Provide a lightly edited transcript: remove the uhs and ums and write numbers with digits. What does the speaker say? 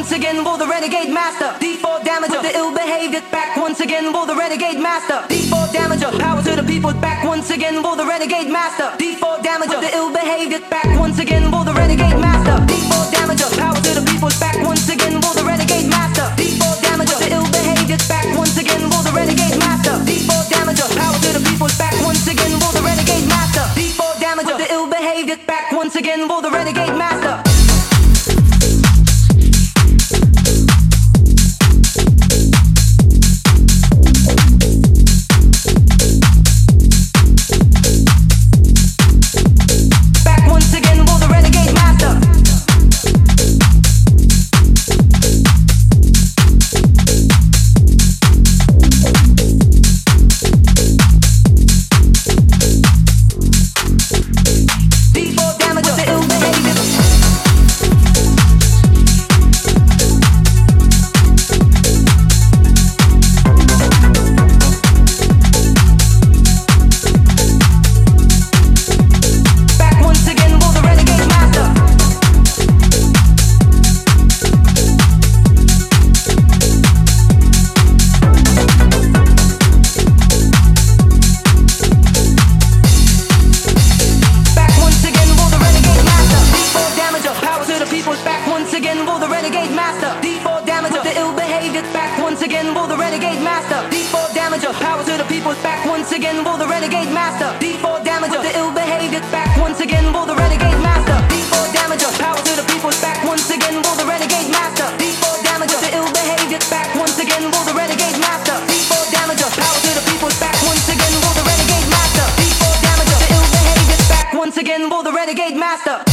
once again for the renegade master. D4 damager, the ill behavior. Back once again for the renegade master. D4 damager, power to the people. Back once again for the renegade master. D4 damager, the ill behavior. Back once again for the renegade master. D4 damager, power to the people. Back once again for the renegade master. D4 damager, the ill behavior. Back once again for the renegade master. D4 damager, power to the people. Back once again for the renegade master. D4 damager, the ill behavior. Back once again for the renegade master. Once again for the renegade master.